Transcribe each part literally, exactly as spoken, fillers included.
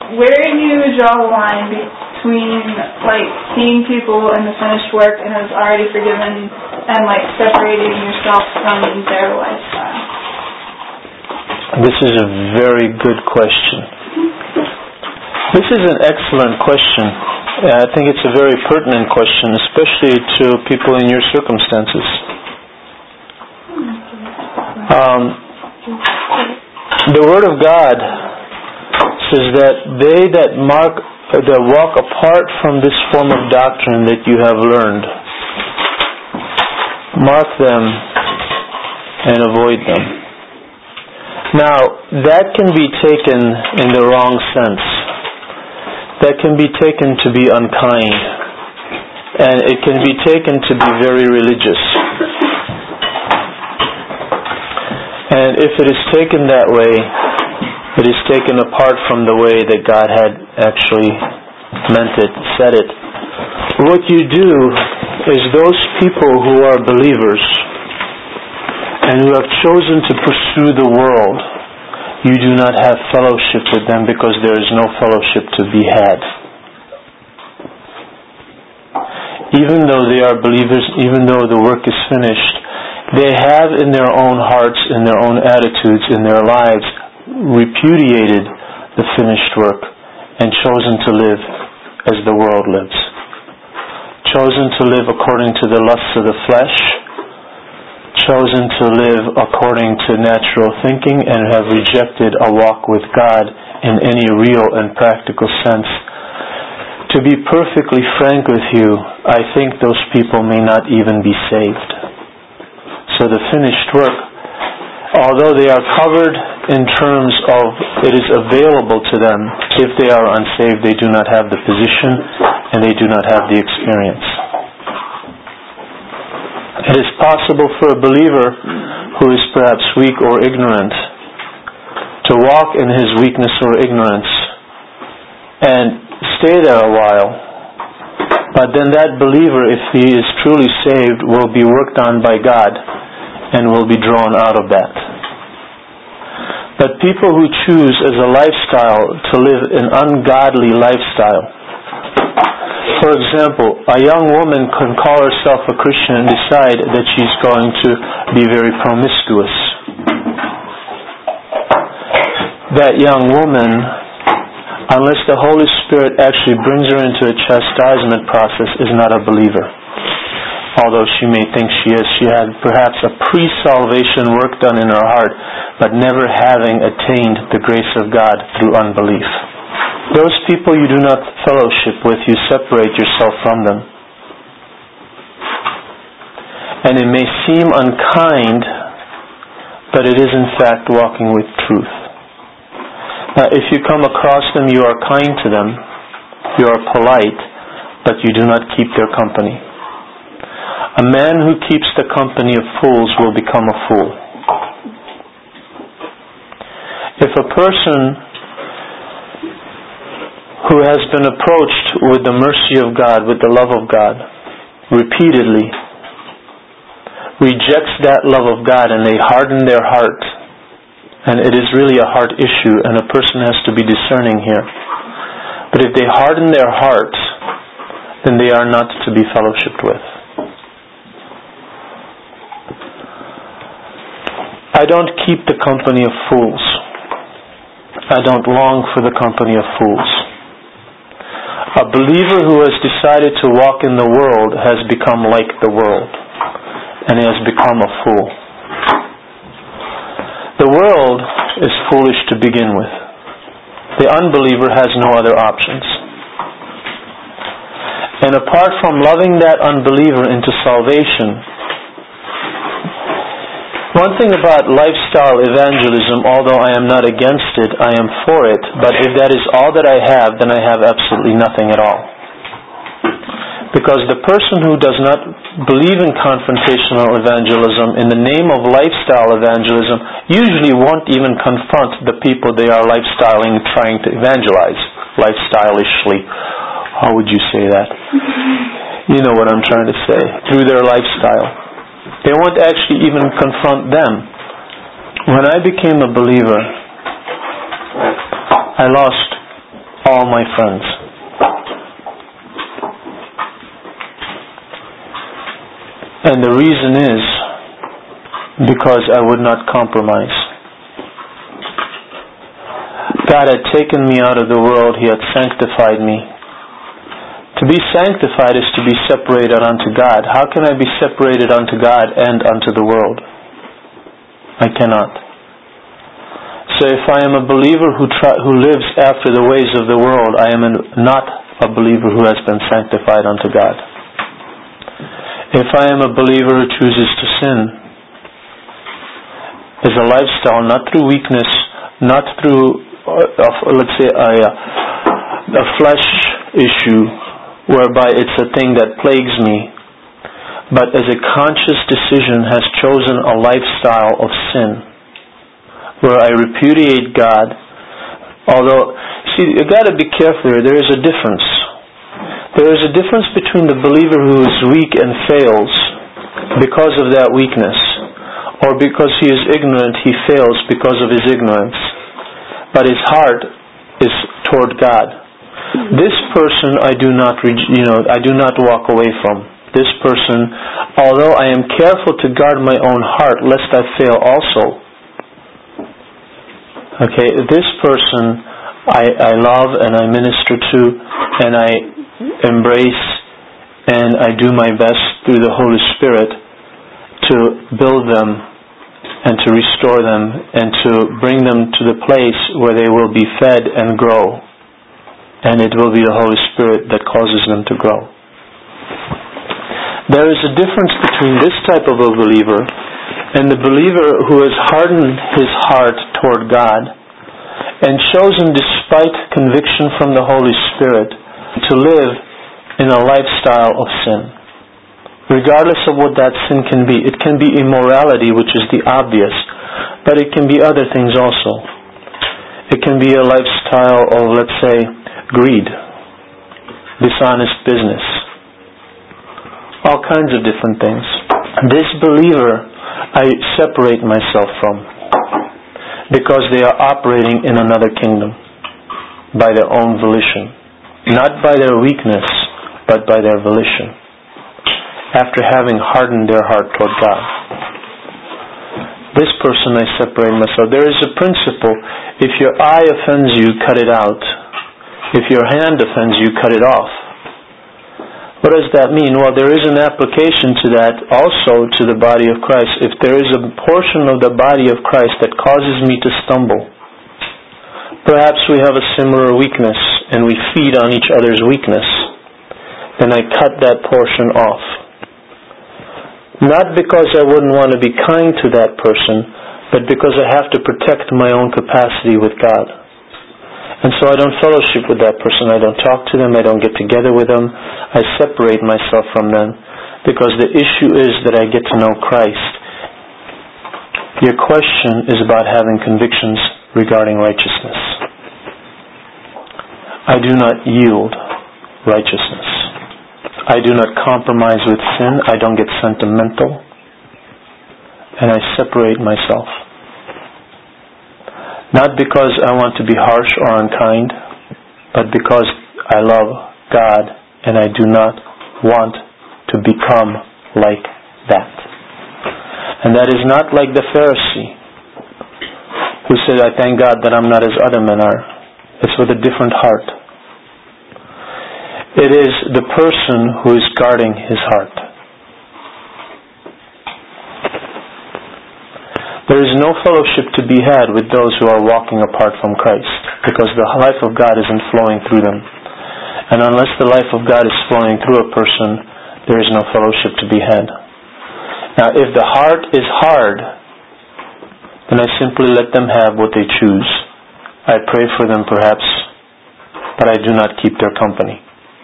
where do you draw the line between, like, seeing people in the finished work and has already forgiven and, like, separating yourself from their lifestyle? This is a very good question. This is an excellent question. I think it's a very pertinent question, especially to people in your circumstances. Um, the Word of God says that they that mark, that walk apart from this form of doctrine that you have learned, mark them and avoid them. Now, that can be taken in the wrong sense. That can be taken to be unkind, and it can be taken to be very religious. And if it is taken that way, it is taken apart from the way that God had actually meant it, said it. What you do is those people who are believers and who have chosen to pursue the world, you do not have fellowship with them because there is no fellowship to be had. Even though they are believers, even though the work is finished, they have in their own hearts, in their own attitudes, in their lives, repudiated the finished work and chosen to live as the world lives. Chosen to live according to the lusts of the flesh, chosen to live according to natural thinking, and have rejected a walk with God in any real and practical sense. To be perfectly frank with you, I think those people may not even be saved. So the finished work, although they are covered in terms of it is available to them, if they are unsaved, they do not have the position and they do not have the experience. It is possible for a believer who is perhaps weak or ignorant to walk in his weakness or ignorance and stay there a while. But then that believer, if he is truly saved, will be worked on by God and will be drawn out of that. But people who choose as a lifestyle to live an ungodly lifestyle, for example, a young woman can call herself a Christian and decide that she's going to be very promiscuous. That young woman, unless the Holy Spirit actually brings her into a chastisement process, is not a believer. Although she may think she is, she had perhaps a pre-salvation work done in her heart, but never having attained the grace of God through unbelief. Those people you do not fellowship with, you separate yourself from them. And it may seem unkind, but it is in fact walking with truth. Now, if you come across them, you are kind to them, you are polite, but you do not keep their company. A man who keeps the company of fools will become a fool. If a person who has been approached with the mercy of God, with the love of God, repeatedly, rejects that love of God and they harden their heart, and it is really a heart issue and a person has to be discerning here. But if they harden their heart, then they are not to be fellowshipped with. I don't keep the company of fools. I don't long for the company of fools. A believer who has decided to walk in the world has become like the world, and he has become a fool. The world is foolish to begin with. The unbeliever has no other options. And apart from loving that unbeliever into salvation, one thing about lifestyle evangelism, although I am not against it, I am for it, but if that is all that I have, then I have absolutely nothing at all. Because the person who does not believe in confrontational evangelism in the name of lifestyle evangelism usually won't even confront the people they are lifestyling, trying to evangelize, lifestylishly. How would you say that? You know what I'm trying to say. Through their lifestyle. They won't actually even confront them. When I became a believer, I lost all my friends. And the reason is because I would not compromise. God had taken me out of the world. He had sanctified me. To be sanctified is to be separated unto God. How can I be separated unto God and unto the world? I cannot. So if I am a believer who try, who lives after the ways of the world, I am not a believer who has been sanctified unto God. If I am a believer who chooses to sin as a lifestyle, not through weakness, not through, uh, let's say, a, a flesh issue, whereby it's a thing that plagues me, but as a conscious decision has chosen a lifestyle of sin, where I repudiate God. Although, see, you got to be careful here. There is a difference. There is a difference between the believer who is weak and fails because of that weakness, or because he is ignorant, he fails because of his ignorance, but his heart is toward God. This person I do not, you know, I do not walk away from. This person, although I am careful to guard my own heart lest I fail also. Okay, this person I, I love and I minister to and I embrace, and I do my best through the Holy Spirit to build them and to restore them and to bring them to the place where they will be fed and grow, and it will be the Holy Spirit that causes them to grow. There is a difference between this type of a believer and the believer who has hardened his heart toward God and chosen, despite conviction from the Holy Spirit, to live in a lifestyle of sin. Regardless of what that sin can be. It can be immorality, which is the obvious, but it can be other things also. It can be a lifestyle of, let's say, greed, dishonest business, all kinds of different things. This believer I separate myself from because they are operating in another kingdom by their own volition. Not by their weakness, but by their volition, after having hardened their heart toward God. This person I separate myself. There is a principle. If your eye offends you, cut it out. If your hand offends you, cut it off. What does that mean? Well, there is an application to that also to the body of Christ. If there is a portion of the body of Christ that causes me to stumble, perhaps we have a similar weakness and we feed on each other's weakness, then I cut that portion off. Not because I wouldn't want to be kind to that person, but because I have to protect my own capacity with God. And so I don't fellowship with that person. I don't talk to them. I don't get together with them. I separate myself from them because the issue is that I get to know Christ. Your question is about having convictions regarding righteousness. I do not yield righteousness. I do not compromise with sin. I don't get sentimental. And I separate myself. Not because I want to be harsh or unkind, but because I love God and I do not want to become like that. And that is not like the Pharisee who said, I thank God that I'm not as other men are. It's with a different heart. It is the person who is guarding his heart. There is no fellowship to be had with those who are walking apart from Christ, because the life of God isn't flowing through them. And unless the life of God is flowing through a person, there is no fellowship to be had. Now, if the heart is hard, then I simply let them have what they choose. I pray for them perhaps, but I do not keep their company.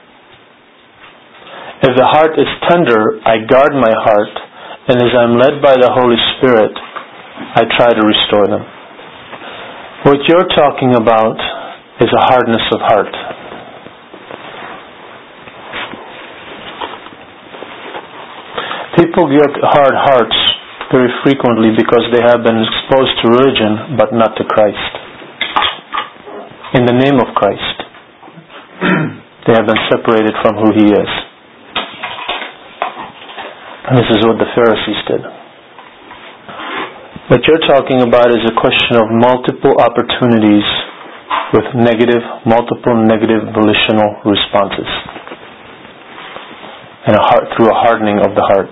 If the heart is tender, I guard my heart, and as I'm led by the Holy Spirit, I try to restore them. What you're talking about is a hardness of heart. People get hard hearts very frequently because they have been exposed to religion, but not to Christ. In the name of Christ. They have been separated from who He is. And this is what the Pharisees did. What you're talking about is a question of multiple opportunities with negative, multiple negative volitional responses. And a heart, through a hardening of the heart.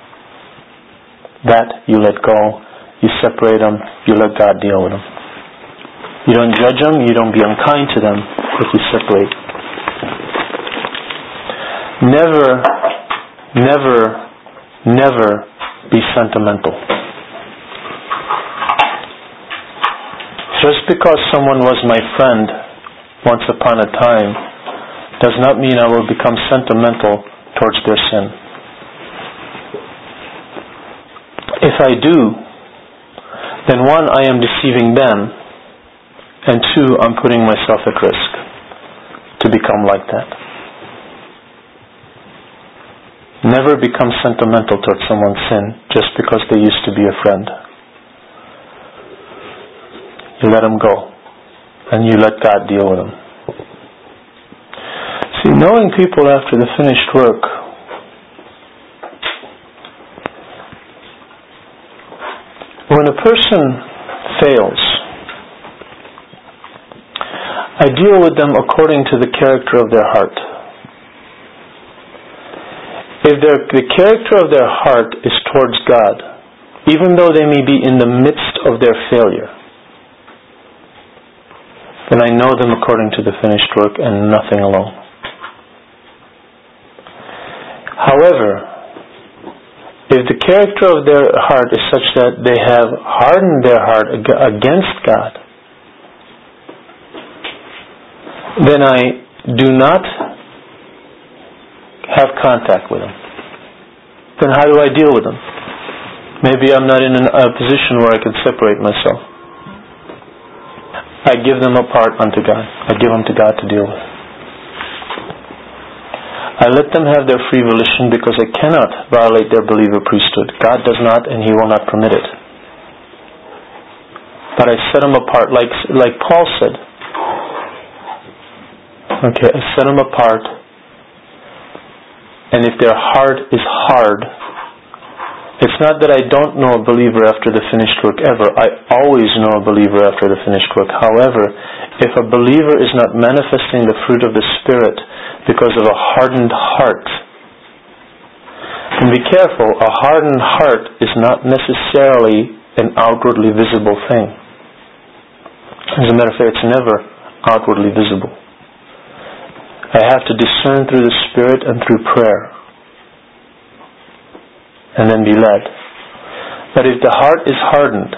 That you let go, you separate them, you let God deal with them. You don't judge them, you don't be unkind to them, but you separate. Never, never, never be sentimental. Just because someone was my friend once upon a time does not mean I will become sentimental towards their sin. If I do, then one, I am deceiving them, and two, I'm putting myself at risk to become like that. Never become sentimental towards someone's sin just because they used to be a friend. You let them go, and you let God deal with them. See, knowing people after the finished work, when a person fails, I deal with them according to the character of their heart. If the character of their heart is towards God, even though they may be in the midst of their failure, then I know them according to the finished work and nothing alone. However, if the character of their heart is such that they have hardened their heart against God, then I do not have contact with them. Then how do I deal with them? Maybe I'm not in a position where I can separate myself. I give them apart unto God. I give them to God to deal with. I let them have their free volition because I cannot violate their believer priesthood. God does not, and He will not permit it. But I set them apart, like like Paul said. Okay, I set them apart, and if their heart is hard, it's not that I don't know a believer after the finished work ever. I always know a believer after the finished work. However, if a believer is not manifesting the fruit of the Spirit because of a hardened heart, and be careful, a hardened heart is not necessarily an outwardly visible thing. As a matter of fact, it's never outwardly visible. I have to discern through the Spirit and through prayer, and then be led. But if the heart is hardened,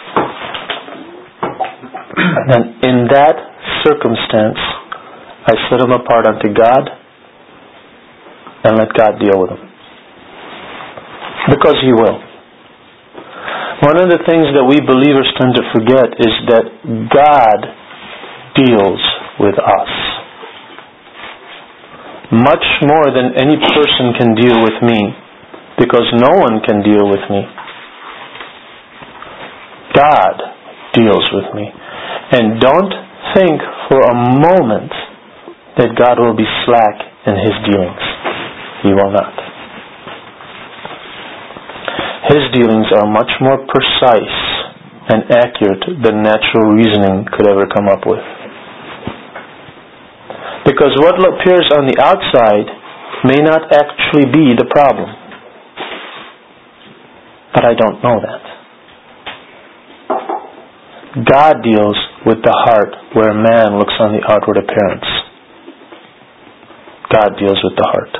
then in that circumstance, I set them apart unto God and let God deal with them. Because He will. One of the things that we believers tend to forget is that God deals with us. Much more than any person can deal with me. Because no one can deal with me. God deals with me. And don't think for a moment that God will be slack in His dealings. He will not. His dealings are much more precise and accurate than natural reasoning could ever come up with. Because what appears on the outside may not actually be the problem. But I don't know that. God deals with the heart where man looks on the outward appearance. God deals with the heart.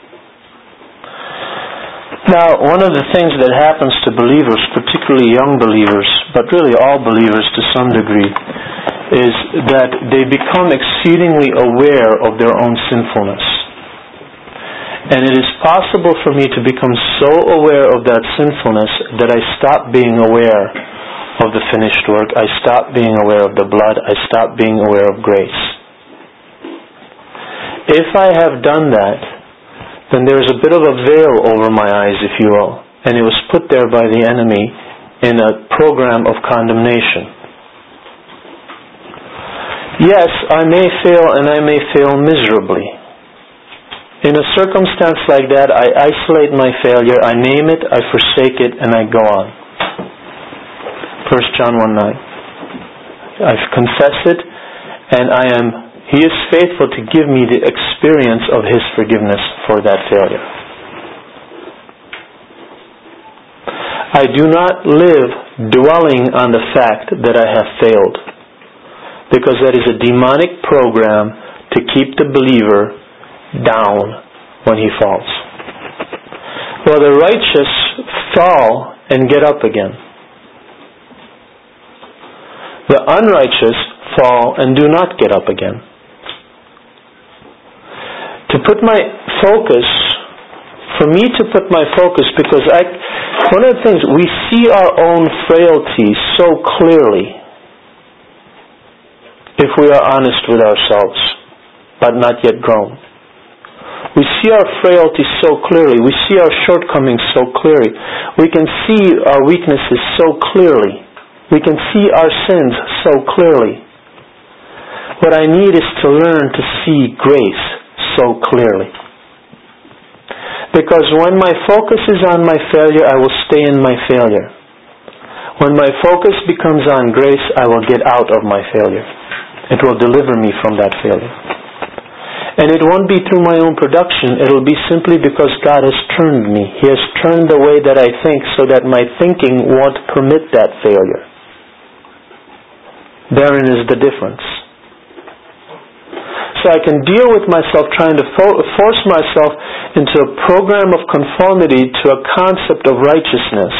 Now, one of the things that happens to believers, particularly young believers, but really all believers to some degree, is that they become exceedingly aware of their own sinfulness. And it is possible for me to become so aware of that sinfulness that I stop being aware of the finished work. I stop being aware of the blood. I stop being aware of grace. If I have done that, then there is a bit of a veil over my eyes, if you will. And it was put there by the enemy in a program of condemnation. Yes, I may fail, and I may fail miserably. In a circumstance like that, I isolate my failure, I name it, I forsake it, and I go on. First John one nine. I confess it, and I am. He is faithful to give me the experience of His forgiveness for that failure. I do not live dwelling on the fact that I have failed, because that is a demonic program to keep the believer down when he falls. Well, the righteous fall and get up again. The unrighteous fall and do not get up again. To put my focus, for me to put my focus, because I, one of the things, we see our own frailty so clearly if we are honest with ourselves, but not yet grown. We see our frailty so clearly. We see our shortcomings so clearly. We can see our weaknesses so clearly. We can see our sins so clearly. What I need is to learn to see grace so clearly. Because when my focus is on my failure, I will stay in my failure. When my focus becomes on grace, I will get out of my failure. It will deliver me from that failure. And it won't be through my own production. It will be simply because God has turned me. He has turned the way that I think so that my thinking won't permit that failure. Therein is the difference. So I can deal with myself trying to fo- force myself into a program of conformity to a concept of righteousness.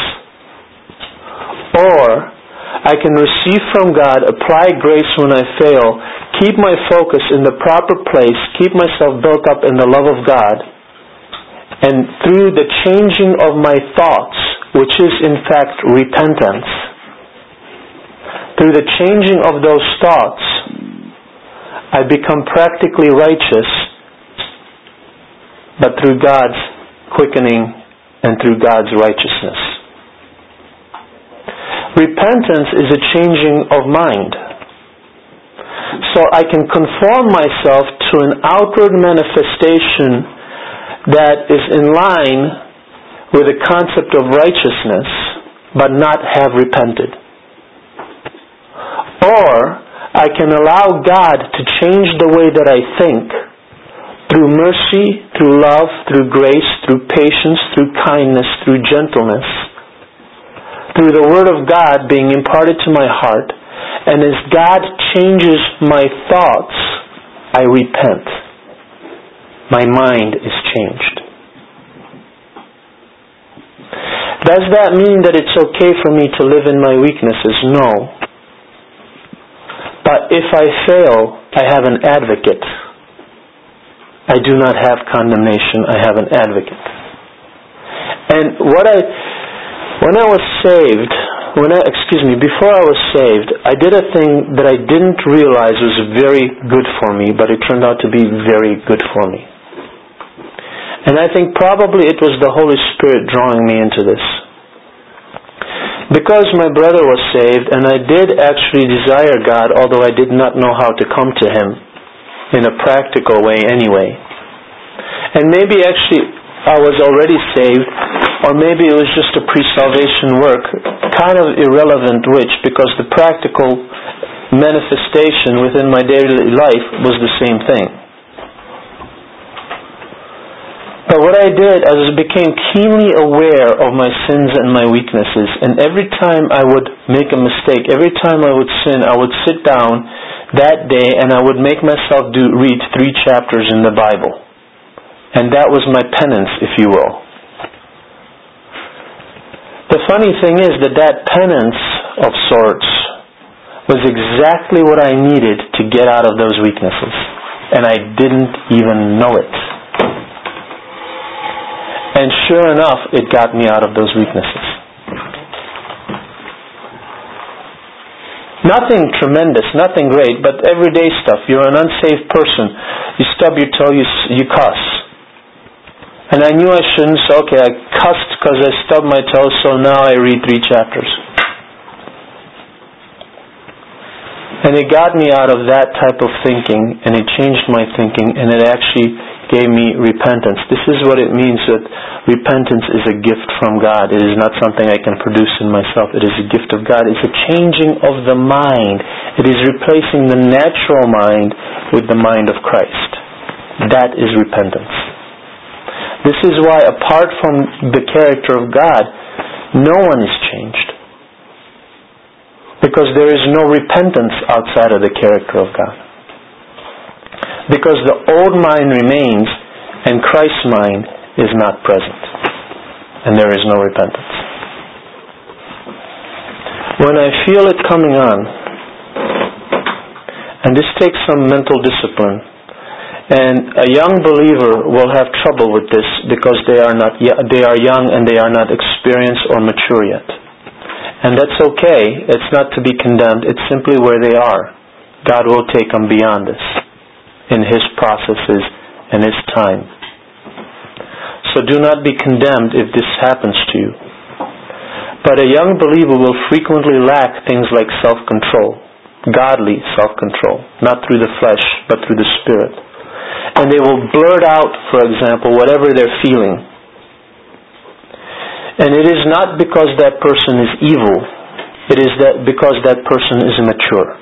Or I can receive from God, apply grace when I fail, keep my focus in the proper place, keep myself built up in the love of God, and through the changing of my thoughts, which is in fact repentance, through the changing of those thoughts, I become practically righteous, but through God's quickening and through God's righteousness. Repentance is a changing of mind. So I can conform myself to an outward manifestation that is in line with the concept of righteousness, but not have repented. Or I can allow God to change the way that I think through mercy, through love, through grace, through patience, through kindness, through gentleness, through the Word of God being imparted to my heart. And as God changes my thoughts, I repent. My mind is changed. Does that mean that it's okay for me to live in my weaknesses? No. But if I fail, I have an advocate. I do not have condemnation. I have an advocate. And what I, when I was saved, when I, excuse me, before I was saved, I did a thing that I didn't realize was very good for me, but it turned out to be very good for me. And I think probably it was the Holy Spirit drawing me into this. Because my brother was saved, and I did actually desire God, although I did not know how to come to Him in a practical way anyway. And maybe actually I was already saved, or maybe it was just a pre-salvation work, kind of irrelevant which, because the practical manifestation within my daily life was the same thing. But what I did, I became keenly aware of my sins and my weaknesses, and every time I would make a mistake, every time I would sin, I would sit down that day and I would make myself do read three chapters in the Bible. And that was my penance, if you will. The funny thing is that that penance of sorts was exactly what I needed to get out of those weaknesses. And I didn't even know it. And sure enough, it got me out of those weaknesses. Nothing tremendous, nothing great, but everyday stuff. You're an unsaved person. You stub your toe, you, you cuss. And I knew I shouldn't, so okay, I cussed because I stubbed my toe, so now I read three chapters. And it got me out of that type of thinking, and it changed my thinking, and it actually gave me repentance. This is what it means that repentance is a gift from God. It is not something I can produce in myself. It is a gift of God. It's a changing of the mind. It is replacing the natural mind with the mind of Christ. That is repentance. This is why, apart from the character of God, no one is changed. Because there is no repentance outside of the character of God. Because the old mind remains and Christ's mind is not present. And there is no repentance. When I feel it coming on, and this takes some mental discipline, and a young believer will have trouble with this because they are not they are young and they are not experienced or mature yet. And that's okay. It's not to be condemned. It's simply where they are. God will take them beyond this in His processes and His time. So do not be condemned if this happens to you. But a young believer will frequently lack things like self-control, godly self-control, not through the flesh, but through the Spirit. And they will blurt out, for example, whatever they're feeling. And it is not because that person is evil. It is that because that person is immature.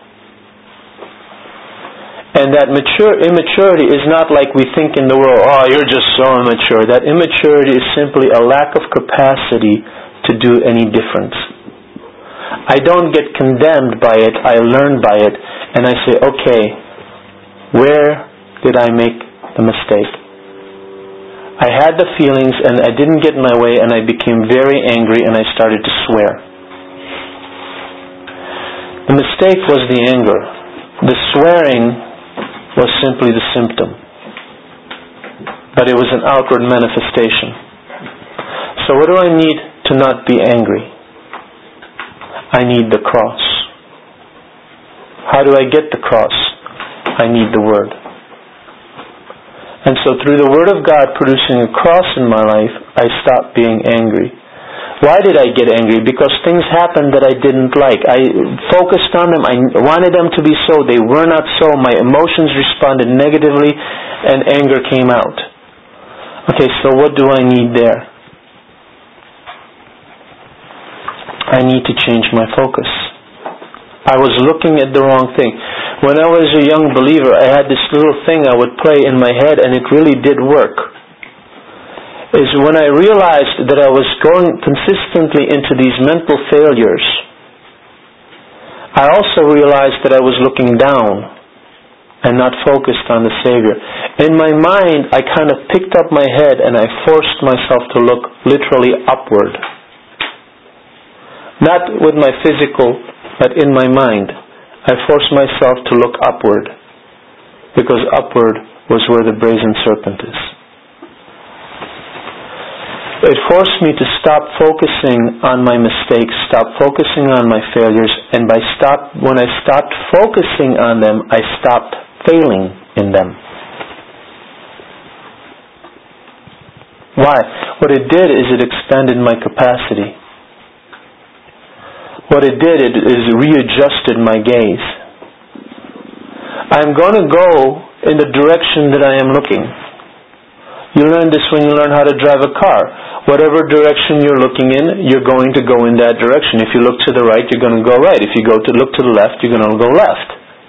And that mature immaturity is not like we think in the world, oh, you're just so immature. That immaturity is simply a lack of capacity to do any difference. I don't get condemned by it. I learn by it. And I say, okay, where did I make the mistake? I had the feelings and I didn't get my way and I became very angry and I started to swear. The mistake was the anger. The swearing was simply the symptom. But it was an outward manifestation. So what do I need to not be angry? I need the cross. How do I get the cross? I need the Word. And so through the Word of God producing a cross in my life, I stopped being angry. Why did I get angry? Because things happened that I didn't like. I focused on them. I wanted them to be so. They were not so. My emotions responded negatively and anger came out. Okay, so what do I need there? I need to change my focus. I was looking at the wrong thing. When I was a young believer, I had this little thing I would play in my head and it really did work. Is when I realized that I was going consistently into these mental failures, I also realized that I was looking down and not focused on the Savior. In my mind, I kind of picked up my head and I forced myself to look literally upward. Not with my physical, but in my mind. I forced myself to look upward because upward was where the brazen serpent is. It forced me to stop focusing on my mistakes, stop focusing on my failures, and by stop, when I stopped focusing on them, I stopped failing in them. Why? What it did is it expanded my capacity. What it did it is readjusted my gaze. I'm going to go in the direction that I am looking. You learn this when you learn how to drive a car. Whatever direction you're looking in, you're going to go in that direction. If you look to the right, you're going to go right. If you go to look to the left, you're going to go left.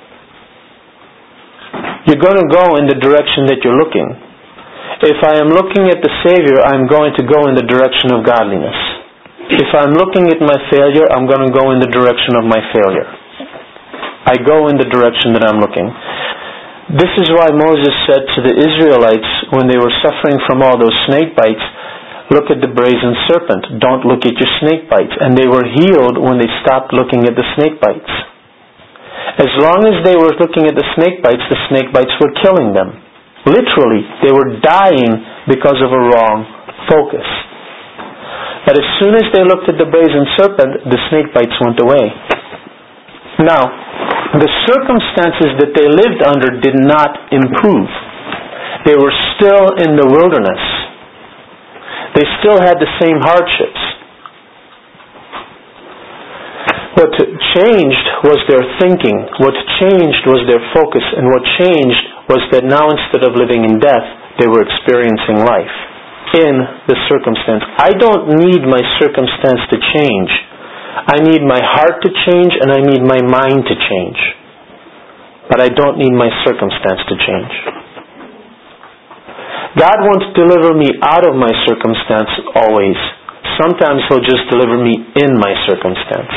You're going to go in the direction that you're looking. If I am looking at the Savior, I'm going to go in the direction of godliness. If I'm looking at my failure, I'm going to go in the direction of my failure. I go in the direction that I'm looking. This is why Moses said to the Israelites when they were suffering from all those snake bites, look at the brazen serpent. Don't look at your snake bites. And they were healed when they stopped looking at the snake bites. As long as they were looking at the snake bites, the snake bites were killing them. Literally, they were dying because of a wrong focus. But as soon as they looked at the brazen serpent, the snake bites went away. Now, the circumstances that they lived under did not improve. They were still in the wilderness. They still had the same hardships. What changed was their thinking. What changed was their focus. And what changed was that now instead of living in death, they were experiencing life in the circumstance. I don't need my circumstance to change. I need my heart to change and I need my mind to change. But I don't need my circumstance to change. God won't deliver me out of my circumstance always. Sometimes He'll just deliver me in my circumstance.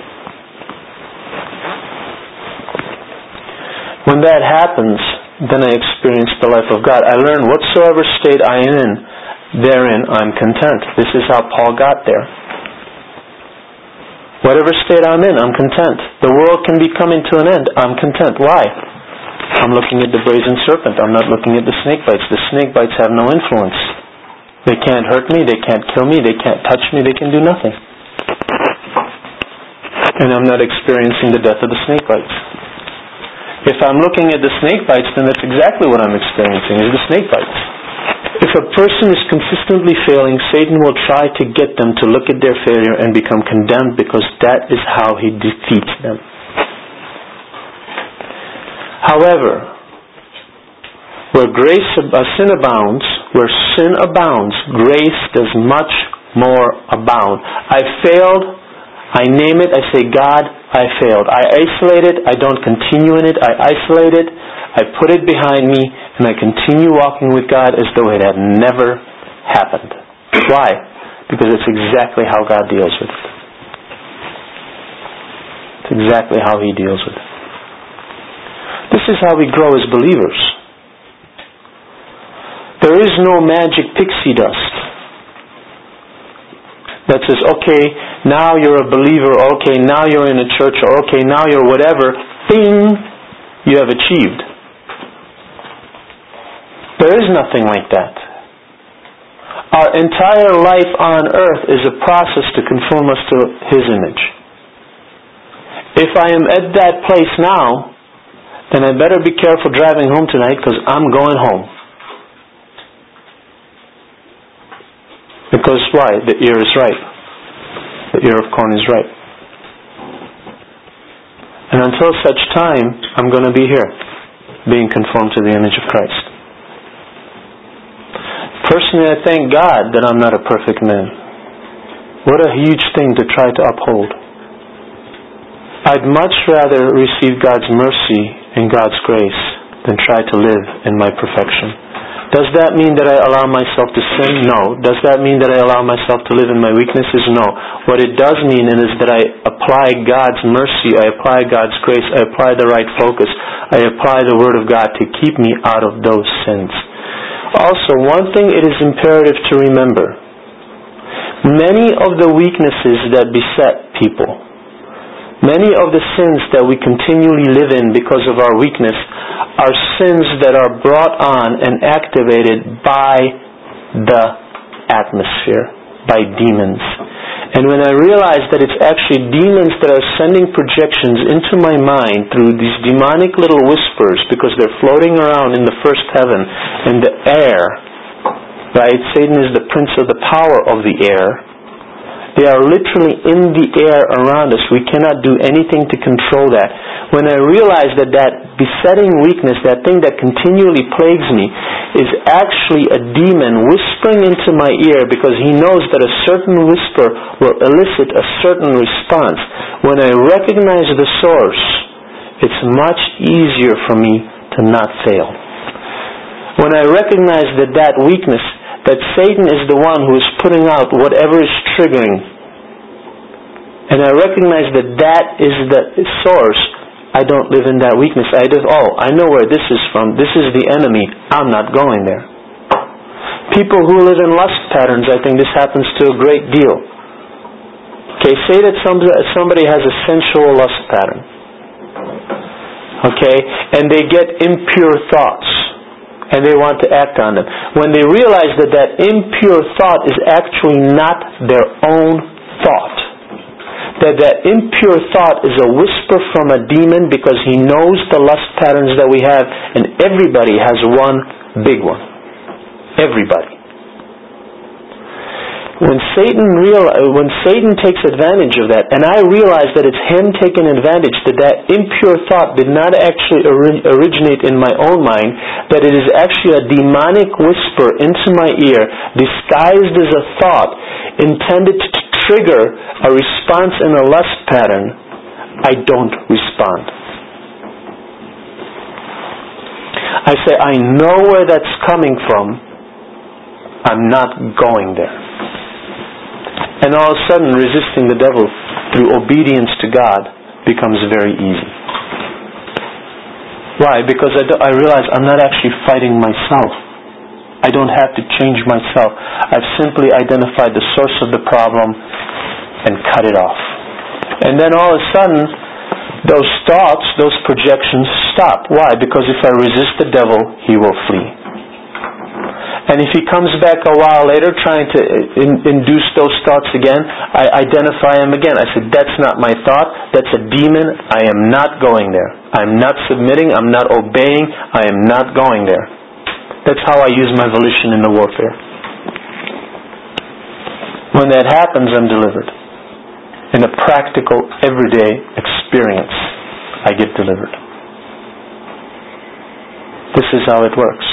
When that happens, then I experience the life of God. I learn whatsoever state I am in, therein I'm content. This is how Paul got there. Whatever state I'm in, I'm content. The world can be coming to an end. I'm content. Why? I'm looking at the brazen serpent. I'm not looking at the snake bites. The snake bites have no influence. They can't hurt me. They can't kill me. They can't touch me. They can do nothing. And I'm not experiencing the death of the snake bites. If I'm looking at the snake bites, then that's exactly what I'm experiencing, is the snake bites. If a person is consistently failing, Satan will try to get them to look at their failure and become condemned, because that is how he defeats them. However, where grace, uh, sin abounds, where sin abounds, grace does much more abound. I failed, I name it, I say, God, I failed. I isolate it, I don't continue in it, I isolate it, I put it behind me, and I continue walking with God as though it had never happened. Why? Because it's exactly how God deals with it. It's exactly how He deals with it. This is how we grow as believers. There is no magic pixie dust that says, okay, now you're a believer, okay, now you're in a church, or okay, now you're whatever, bing, you have achieved. There is nothing like that. Our entire life on earth is a process to conform us to His image. If I am at that place now, then I better be careful driving home tonight, because I'm going home. Because why? The ear is ripe. The ear of corn is ripe. And until such time, I'm going to be here, being conformed to the image of Christ. Personally, I thank God that I'm not a perfect man. What a huge thing to try to uphold. I'd much rather receive God's mercy and God's grace than try to live in my perfection. Does that mean that I allow myself to sin? No. Does that mean that I allow myself to live in my weaknesses? No. What it does mean is that I apply God's mercy, I apply God's grace, I apply the right focus, I apply the Word of God to keep me out of those sins. Also, one thing it is imperative to remember. Many of the weaknesses that beset people, many of the sins that we continually live in because of our weakness, are sins that are brought on and activated by the atmosphere, by demons. And when I realize that it's actually demons that are sending projections into my mind through these demonic little whispers, because they're floating around in the first heaven, in the air, right? Satan is the prince of the power of the air. They are literally in the air around us. We cannot do anything to control that. When I realize that that besetting weakness, that thing that continually plagues me, is actually a demon whispering into my ear because he knows that a certain whisper will elicit a certain response. When I recognize the source, it's much easier for me to not fail. When I recognize that that weakness, that Satan is the one who is putting out whatever is triggering, and I recognize that that is the source, I don't live in that weakness. I just, oh, I know where this is from. This is the enemy. I'm not going there. People who live in lust patterns, I think this happens to a great deal. Okay, say that somebody has a sensual lust pattern. Okay, and they get impure thoughts, and they want to act on them. When they realize that that impure thought is actually not their own thought, that that impure thought is a whisper from a demon, because he knows the lust patterns that we have, and everybody has one big one. Everybody. When Satan real, when Satan takes advantage of that, and I realize that it's him taking advantage, that that impure thought did not actually ori- originate in my own mind, that it is actually a demonic whisper into my ear, disguised as a thought, intended to trigger a response in a lust pattern, I don't respond. I say, I know where that's coming from. I'm not going there. And all of a sudden, resisting the devil through obedience to God becomes very easy. Why? Because I, do, I realize I'm not actually fighting myself. I don't have to change myself. I've simply identified the source of the problem and cut it off. And then all of a sudden, those thoughts, those projections stop. Why? Because if I resist the devil, he will flee. And if he comes back a while later trying to in, induce those thoughts again, I identify him again. I said, that's not my thought. That's a demon. I am not going there. I'm not submitting. I'm not obeying. I am not going there. That's how I use my volition in the warfare. When that happens, I'm delivered. In a practical, everyday experience, I get delivered. This is how it works.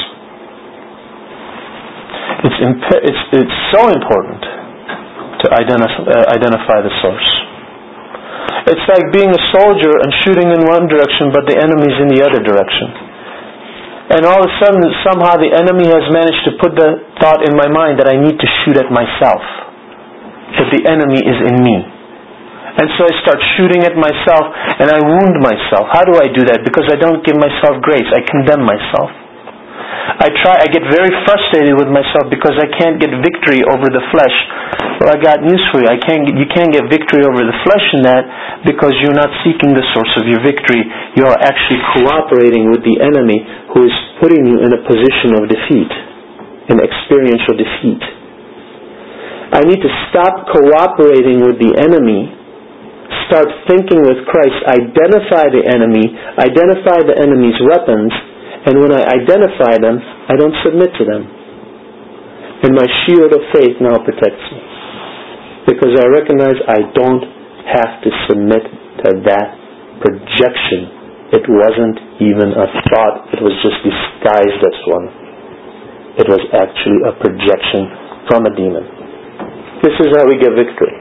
It's, imp- it's, it's so important to identify, uh, identify the source. It's like being a soldier and shooting in one direction, but the enemy's in the other direction. And all of a sudden, somehow the enemy has managed to put the thought in my mind that I need to shoot at myself. That the enemy is in me. And so I start shooting at myself and I wound myself. How do I do that? Because I don't give myself grace. I condemn myself. I try. I get very frustrated with myself because I can't get victory over the flesh. Well, I got news for you. I can't. You can't get victory over the flesh in that because you're not seeking the source of your victory. You are actually cooperating with the enemy who is putting you in a position of defeat, in experiential defeat. I need to stop cooperating with the enemy. Start thinking with Christ. Identify the enemy. Identify the enemy's weapons. And when I identify them, I don't submit to them. And my shield of faith now protects me. Because I recognize I don't have to submit to that projection. It wasn't even a thought. It was just disguised as one. It was actually a projection from a demon. This is how we get victory.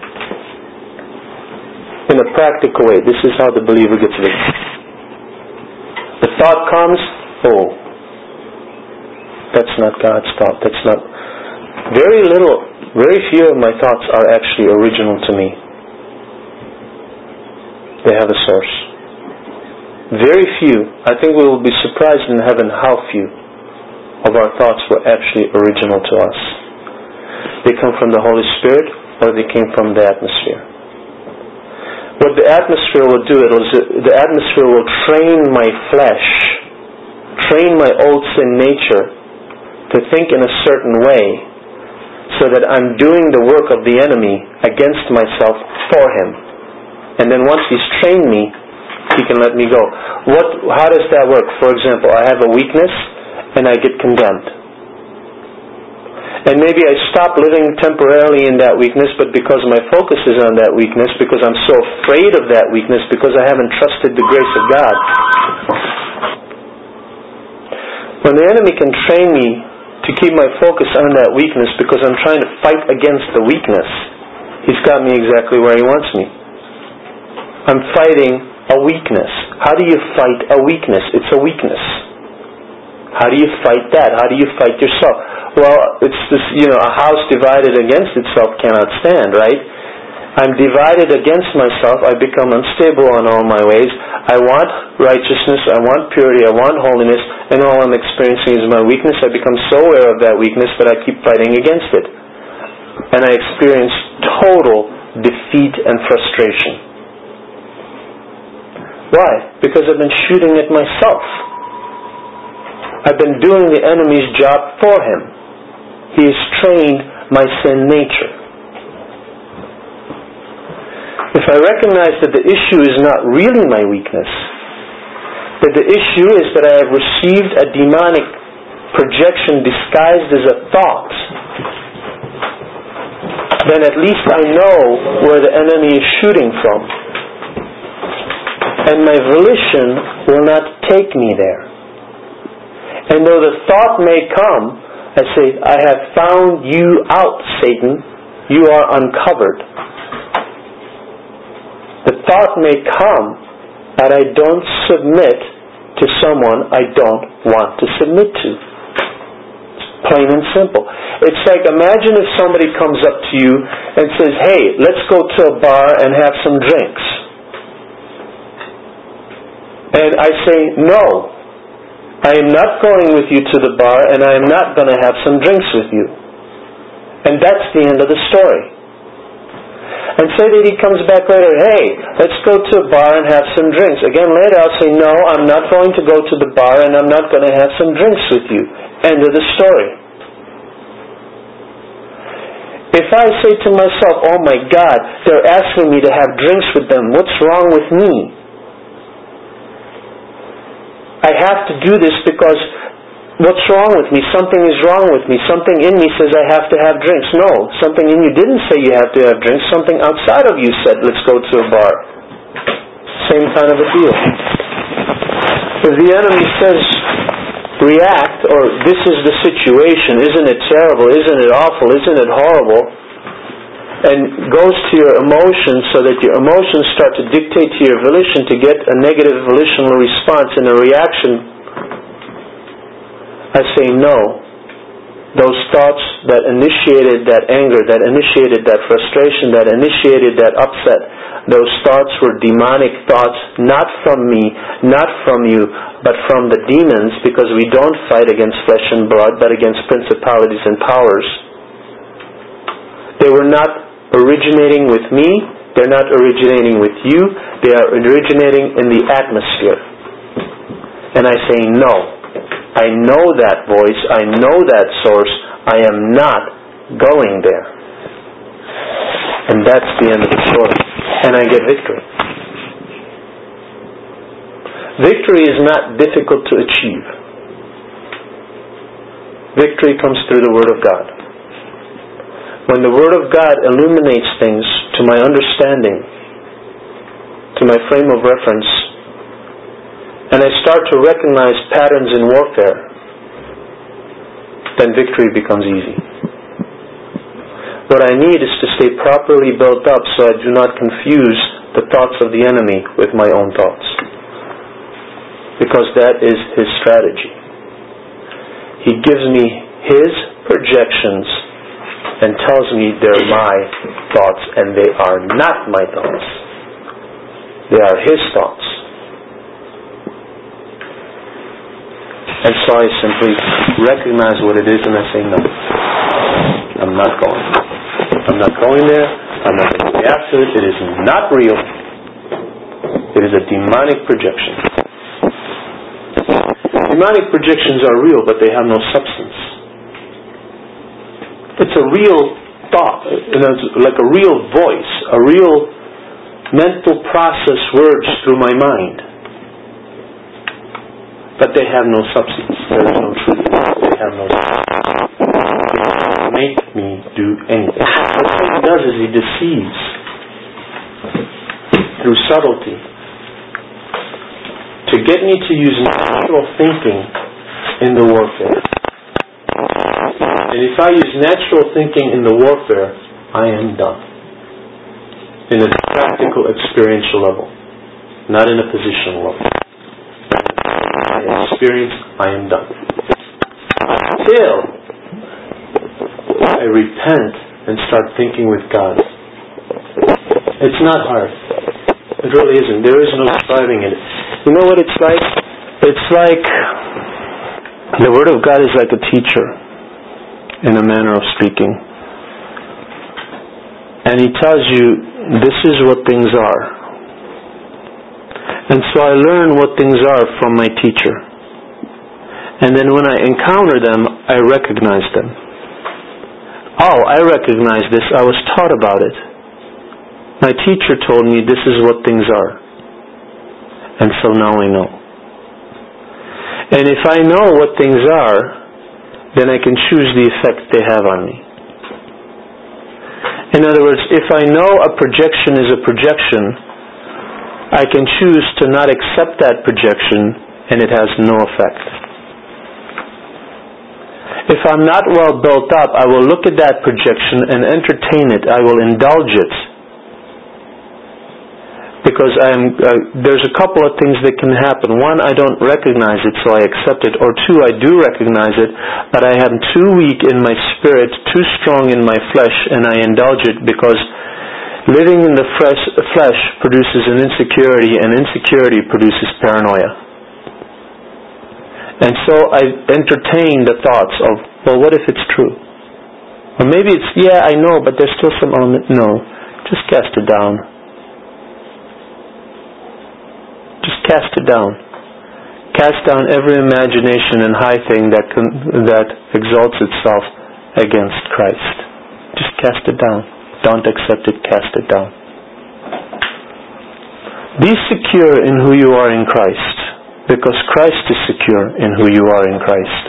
In a practical way, this is how the believer gets victory. The thought comes, oh, that's not God's thought. That's not. Very little, very few of my thoughts are actually original to me. They have a source. Very few. I think we will be surprised in heaven how few of our thoughts were actually original to us. They come from the Holy Spirit or they came from the atmosphere. What the atmosphere will do, it will, the atmosphere will train my flesh, train my old sin nature to think in a certain way so that I'm doing the work of the enemy against myself for him. And then once he's trained me, he can let me go. What? How does that work? For example, I have a weakness and I get condemned. And maybe I stop living temporarily in that weakness, but because my focus is on that weakness, because I'm so afraid of that weakness, because I haven't trusted the grace of God. When the enemy can train me to keep my focus on that weakness because I'm trying to fight against the weakness, he's got me exactly where he wants me. I'm fighting a weakness. How do you fight a weakness? It's a weakness. How do you fight that? How do you fight yourself? Well, it's this, you know, a house divided against itself cannot stand, right? I'm divided against myself. I become unstable on all my ways. I want righteousness. I want purity. I want holiness. And all I'm experiencing is my weakness. I become so aware of that weakness that I keep fighting against it. And I experience total defeat and frustration. Why? Because I've been shooting at myself. I've been doing the enemy's job for him. He has trained my sin nature. If I recognize that the issue is not really my weakness, that the issue is that I have received a demonic projection disguised as a thought, then at least I know where the enemy is shooting from. And my volition will not take me there. And though the thought may come, I say, I have found you out, Satan. You are uncovered. The thought may come that I don't submit to someone I don't want to submit to. It's plain and simple. It's like, imagine if somebody comes up to you and says, hey, let's go to a bar and have some drinks. And I say, no, I am not going with you to the bar and I am not going to have some drinks with you. And that's the end of the story. And say that he comes back later, hey, let's go to a bar and have some drinks. Again, later I'll say, no, I'm not going to go to the bar and I'm not going to have some drinks with you. End of the story. If I say to myself, oh my God, they're asking me to have drinks with them, what's wrong with me? I have to do this because what's wrong with me? Something is wrong with me. Something in me says I have to have drinks. No, something in you didn't say you have to have drinks. Something outside of you said, let's go to a bar. Same kind of a deal. If the enemy says, react, or this is the situation, isn't it terrible, isn't it awful, isn't it horrible, and goes to your emotions so that your emotions start to dictate to your volition to get a negative volitional response and a reaction, I say no. Those thoughts that initiated that anger, that initiated that frustration, that initiated that upset, those thoughts were demonic thoughts, not from me, not from you, but from the demons, because we don't fight against flesh and blood, but against principalities and powers. They were not originating with me, they're not originating with you, they are originating in the atmosphere. And I say no. I know that voice, I know that source, I am not going there. And that's the end of the story. And I get victory. Victory is not difficult to achieve. Victory comes through the Word of God. When the Word of God illuminates things to my understanding, to my frame of reference, and I start to recognize patterns in warfare, then victory becomes easy. What I need is to stay properly built up so I do not confuse the thoughts of the enemy with my own thoughts. Because that is his strategy. He gives me his projections and tells me they're my thoughts, and they are not my thoughts. They are his thoughts. And so I simply recognize what it is and I say, no, I'm not going. I'm not going there. I'm not going to react to it. It is not real. It is a demonic projection. Demonic projections are real, but they have no substance. It's a real thought, you know, it's like a real voice, a real mental process words through my mind. But they have no substance. There is no truth. They have no substance. They make me do anything. What Satan does is he deceives through subtlety to get me to use natural thinking in the warfare. And if I use natural thinking in the warfare, I am done. In a practical, experiential level. Not in a positional level. In experience, I am done. Until I repent and start thinking with God. It's not hard. It really isn't. There is no striving in it. You know what it's like? It's like the Word of God is like a teacher, in a manner of speaking. And he tells you, this is what things are. And so I learn what things are from my teacher. And then when I encounter them, I recognize them. Oh, I recognize this. I was taught about it. My teacher told me this is what things are. And so now I know. And if I know what things are, then I can choose the effect they have on me. In other words, if I know a projection is a projection, I can choose to not accept that projection and it has no effect. If I'm not well built up, I will look at that projection and entertain it. I will indulge it. Because I am, uh, there's a couple of things that can happen. One, I don't recognize it, so I accept it. Or two, I do recognize it, but I am too weak in my spirit, too strong in my flesh, and I indulge it because living in the fresh, flesh produces an insecurity, and insecurity produces paranoia. And so I entertain the thoughts of, well, what if it's true? Or maybe it's, yeah, I know, but there's still some element. No, just cast it down. Just cast it down. Cast down every imagination and high thing that can, that exalts itself against Christ. Just cast it down. Don't accept it, cast it down. Be secure in who you are in Christ, because Christ is secure in who you are in Christ.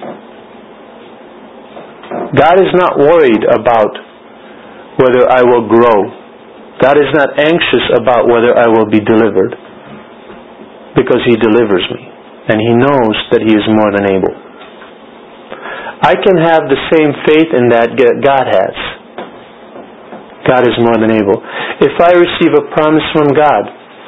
God is not worried about whether I will grow. God is not anxious about whether I will be delivered, because He delivers me, and He knows that He is more than able. I can have the same faith in that God has. God is more than able. If I receive a promise from God,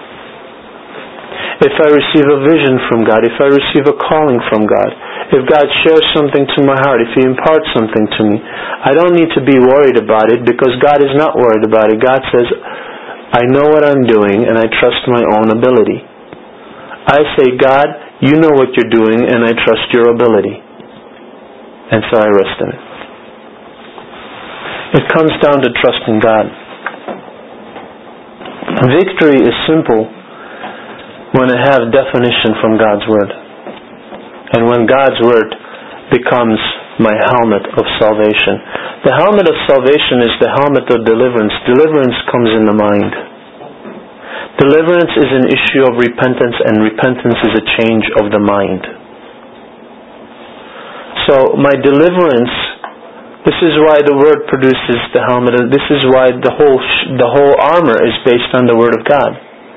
if I receive a vision from God, if I receive a calling from God, if God shares something to my heart, if He imparts something to me, I don't need to be worried about it, because God is not worried about it. God says, I know what I'm doing and I trust my own ability. I say, God, you know what you're doing, and I trust your ability. And so I rest in it. It comes down to trusting God. Victory is simple when I have definition from God's Word. And when God's Word becomes my helmet of salvation. The helmet of salvation is the helmet of deliverance. Deliverance comes in the mind. Deliverance is an issue of repentance, and repentance is a change of the mind. So my deliverance, this is why the Word produces the helmet. This is why the whole the whole armor is based on the Word of God.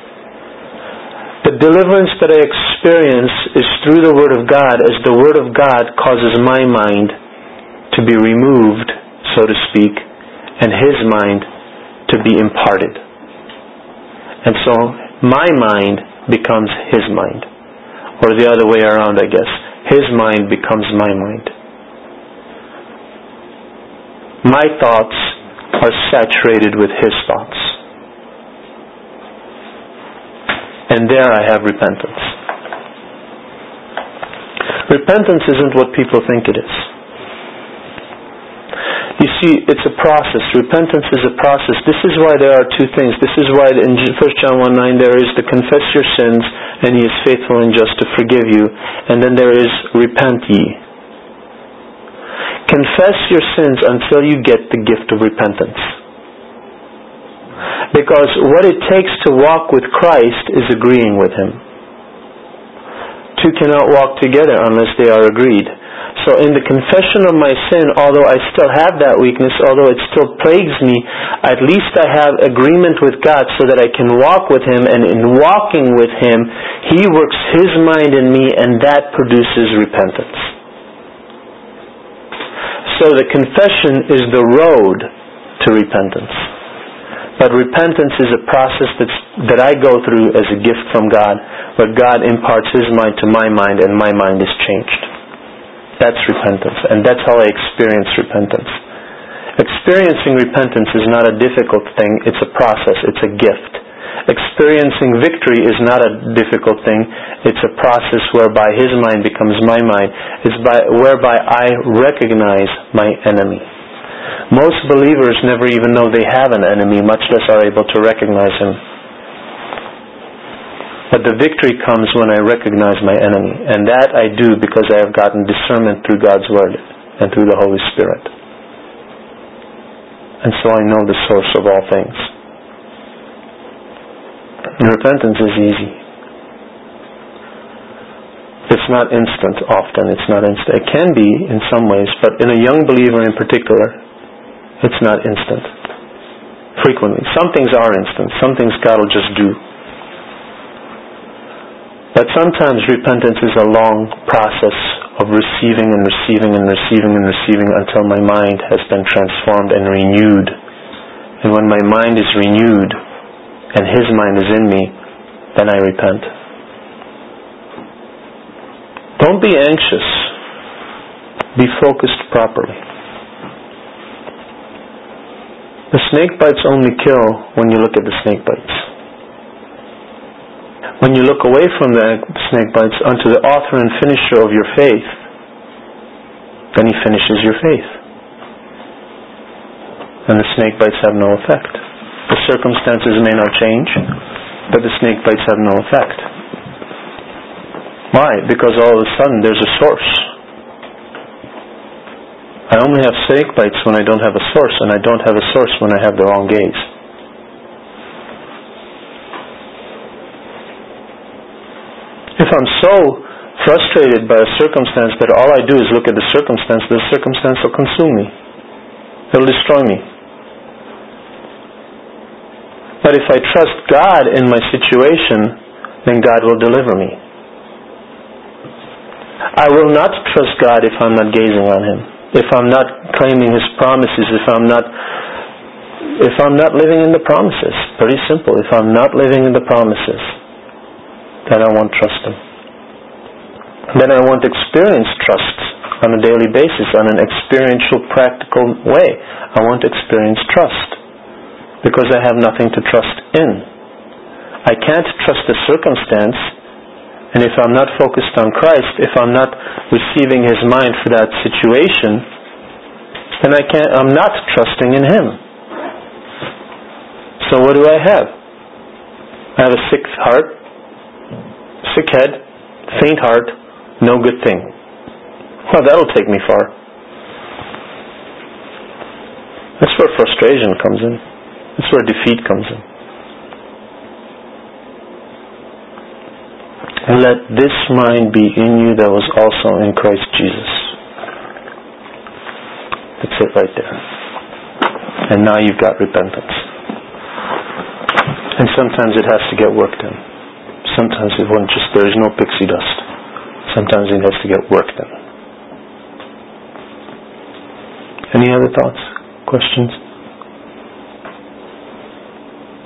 The deliverance that I experience is through the Word of God, as the Word of God causes my mind to be removed, so to speak, and His mind to be imparted. And so my mind becomes His mind. Or the other way around, I guess. His mind becomes my mind. My thoughts are saturated with His thoughts. And there I have repentance. Repentance isn't what people think it is. You see, it's a process. Repentance is a process. This is why there are two things. This is why in First John one nine there is to confess your sins, and He is faithful and just to forgive you. And then there is repent ye. Confess your sins until you get the gift of repentance. Because what it takes to walk with Christ is agreeing with Him. Two cannot walk together unless they are agreed. So in the confession of my sin, although I still have that weakness, although it still plagues me, at least I have agreement with God so that I can walk with Him, and in walking with Him, He works His mind in me, and that produces repentance. So the confession is the road to repentance. But repentance is a process that's, that I go through as a gift from God, where God imparts His mind to my mind, and my mind is changed. That's repentance, and that's how I experience repentance. Experiencing repentance is not a difficult thing, it's a process, it's a gift. Experiencing victory is not a difficult thing, it's a process whereby His mind becomes my mind. It's by, whereby I recognize my enemy. Most believers never even know they have an enemy, much less are able to recognize him. But the victory comes when I recognize my enemy. And that I do because I have gotten discernment through God's Word and through the Holy Spirit. And so I know the source of all things. And repentance is easy. It's not instant often. It's not instant. It can be in some ways, but in a young believer in particular, it's not instant. frequently. Some things are instant. Some things God will just do. But sometimes repentance is a long process of receiving and receiving and receiving and receiving until my mind has been transformed and renewed. And when my mind is renewed and His mind is in me, then I repent. Don't be anxious. Be focused properly. The snake bites only kill when you look at the snake bites. When you look away from the snake bites unto the author and finisher of your faith, then He finishes your faith. And the snake bites have no effect. The circumstances may not change, but the snake bites have no effect. Why? Because all of a sudden there's a source. I only have snake bites when I don't have a source, and I don't have a source when I have the wrong gaze. If I'm so frustrated by a circumstance that all I do is look at the circumstance, the circumstance will consume me. It will destroy me. But if I trust God in my situation, then God will deliver me. I will not trust God if I'm not gazing on Him, if I'm not claiming His promises, if I'm not if I'm not living in the promises. Pretty simple. If I'm not living in the promises, then I won't trust Him. Then I won't experience trust on a daily basis, on an experiential, practical way. I won't experience trust because I have nothing to trust in. I can't trust a circumstance, and if I'm not focused on Christ, if I'm not receiving His mind for that situation, then I can't, I'm not trusting in Him. So what do I have? I have a sick heart, sick head, faint heart, no good thing. Well, that'll take me far. That's where frustration comes in. That's where defeat comes in. And let this mind be in you that was also in Christ Jesus. That's it right there. And now you've got repentance. And sometimes it has to get worked in. Sometimes it won't just, there is no pixie dust. Sometimes it has to get worked in. Any other thoughts? Questions?